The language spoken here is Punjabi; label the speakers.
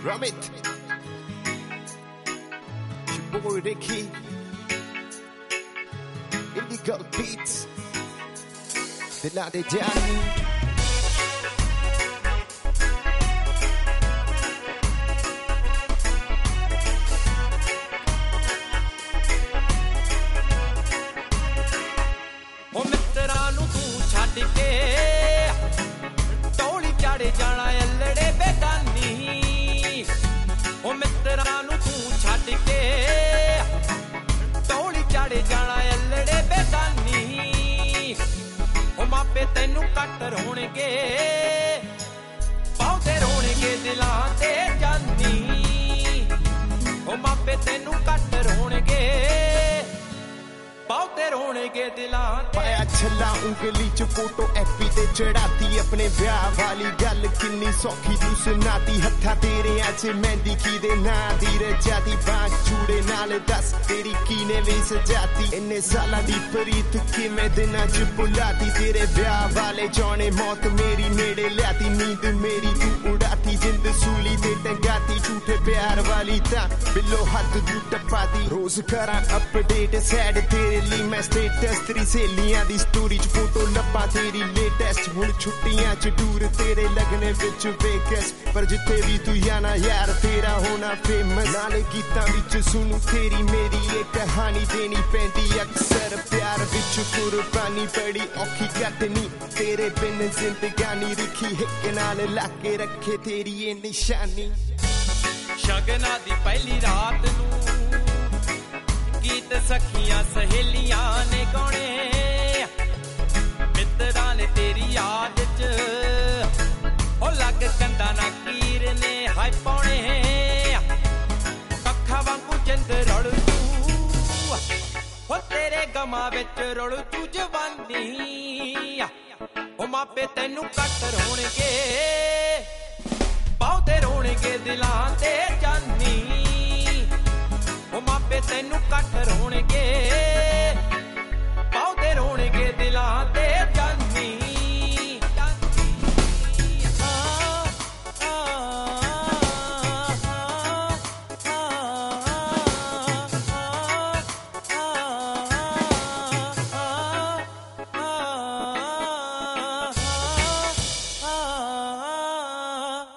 Speaker 1: Ramit, your boy Ricky, Illegal Beats, Dilla De Gianni.
Speaker 2: ਉਹ ਮਿੱਤਰਾਂ ਨੂੰ ਤੂੰ ਛੱਡ ਕੇ ਟੋਲੀ ਚਾੜੇ ਜਾਣਾ ਅਲੜੇ ਬੇਗਾਨੀ ਉਹ ਮਿੱਤਰਾਂ ਨੂੰ ਤੂੰ ਛੱਡ ਕੇ ਟੋਲੀ ਚਾੜੇ ਜਾਣਾ ਅਲੜੇ ਬੇਗਾਨੀ ਉਹ ਮਾਪੇ ਤੈਨੂੰ ਕੱਟ ਰੋਣਗੇ ਪਾਉਂਦੇ ਰੋਣਗੇ ਦਿਲਾਂ ਤੇ ਜਾਨੀ ਉਹ ਮਾਪੇ ਤੈਨੂੰ ਕੱਟ ਰੋਣਗੇ ਬਹੁਤੇ ਰੋਣਗੇ ਦਿਲਾਂ ਤੇ
Speaker 1: ਪਾਇਆ ਛੱਲਾ ਉਂਗਲੀ ਚ ਫੋਟੋ ਐਫਬੀ ਤੇ ਚੜਾਤੀ ਆਪਣੇ ਵਿਆਹ ਵਾਲੀ ਗੱਲ ਕਿੰਨੀ ਸੌਖੀ ਤੂੰ ਸੁਣਾਤੀ ਹੱਥਾਂ ਤੇਰੇ ਅੱਜ ਮਹਿੰਦੀ ਕਿਹਦੇ ਨਾਂ ਦੀ ਰਜਾਤੀ ਬਾਂਹ ਚੂੜੇ ਨਾਲ ਦੱਸ ਤੇਰੀ ਕੀਨੇ ਵੀ ਸਜਾਤੀ ਇੰਨੇ ਸਾਲਾਂ ਦੀ ਪ੍ਰੀਤ ਕਿਵੇਂ ਦਿਨਾਂ ਚ ਭੁਲਾਤੀ ਤੇਰੇ ਵਿਆਹ ਵਾਲੇ ਜਾਣੇ ਮੌਤ ਮੇਰੀ ਨੇੜੇ ਲਿਆਤੀ ਨੀਂਦ ਮੇਰੀ ਤੂੰ ਉਡਾਤੀ ਜਿੰਦ ਸੂਲੀ ਤੇ ਟੰਗਾਤੀ ਝੂਠੇ ਪਿਆਰ ਵਾਲੀ ਤਾਂ ਬਿੱਲੋ ਹੱਥ ਤੂੰ ਟੱਪਾਤੀ ਰੋਜ਼ ਕਰਾਂ ਅਪਡੇਟ ਸੈਡ ਤੇਰੇ ਲਈ ਮੈਂ ਸਟੇਟਸ ਤੇਰੀ ਸਹੇਲੀਆਂ ਦੀ ਸਟੋਰੀ ਚ ਫੋਟੋ ਲੱਭਾਂ ਤੇਰੀ ਲੇਟੈਸਟ ਹੁਣ ਛੁੱਟੀਆਂ ਚ ਟੂਰ ਤੇਰੇ ਲੱਗਣੇ ਵਿੱਚ ਵੇਕਸ ਪਰ ਜਿੱਥੇ ਵੀ ਤੂੰ ਜਾਣਾ ਯਾਰ ਤੇਰਾ ਹੋਣਾ ਫੇਮਸ ਨਾਲੇ ਗੀਤਾਂ ਵਿੱਚ ਸੁਣੂ ਤੇਰੀ ਮੇਰੀ ਇਹ ਕਹਾਣੀ ਦੇਣੀ ਪੈਂਦੀ ਅਕਸਰ ਪਿਆਰ ਵਿੱਚ ਕੁਰਬਾਨੀ ਬੜੀ ਔਖੀ ਕੱਟਣੀ ਤੇਰੇ ਬਿਨ ਜ਼ਿੰਦਗਾਨੀ ਰਿਖੀ ਹਿੱਕ ਨਾਲ ਲਾ ਕੇ ਰੱਖੇ ਤੇਰੀ ਇਹ ਨਿਸ਼ਾਨੀ
Speaker 2: ਸ਼ਗਨਾਂ ਦੀ ਪਹਿਲੀ ਰਾਤ ਨੂੰ ਗੀਤ ਸਖੀਆਂ ਸਹੇਲੀਆਂ ਨੇ ਗਾਉਣੇ ਮਿੱਤਰਾਂ ਨੇ ਤੇਰੀ ਯਾਦ ਚ ਉਹ ਲੱਗ ਕੰਦਾ ਨਾ ਕੀਰ ਨੇ ਹਾਏ ਪਾਉਣੇ ਅੱਖਾਂ ਵਾਂਗੂ ਜਿੰਦ ਰਲ ਤੂੰ ਉਹ ਤੇਰੇ ਗਮਾਂ ਵਿੱਚ ਰਲ ਤੂੰ ਜਵਾਨੀ ਉਹ ਮਾਪੇ ਤੈਨੂੰ ਕੱਟ ਰੋਣਗੇ ਬਹੁਤੇ ਰੋਣਗੇ ਦਿਲਾਂ ਤੇ ਜਾਨੀ ਉਹ ਮਾਪੇ ਤੈਨੂੰ ਕੱਟ ਰੋਣਗੇ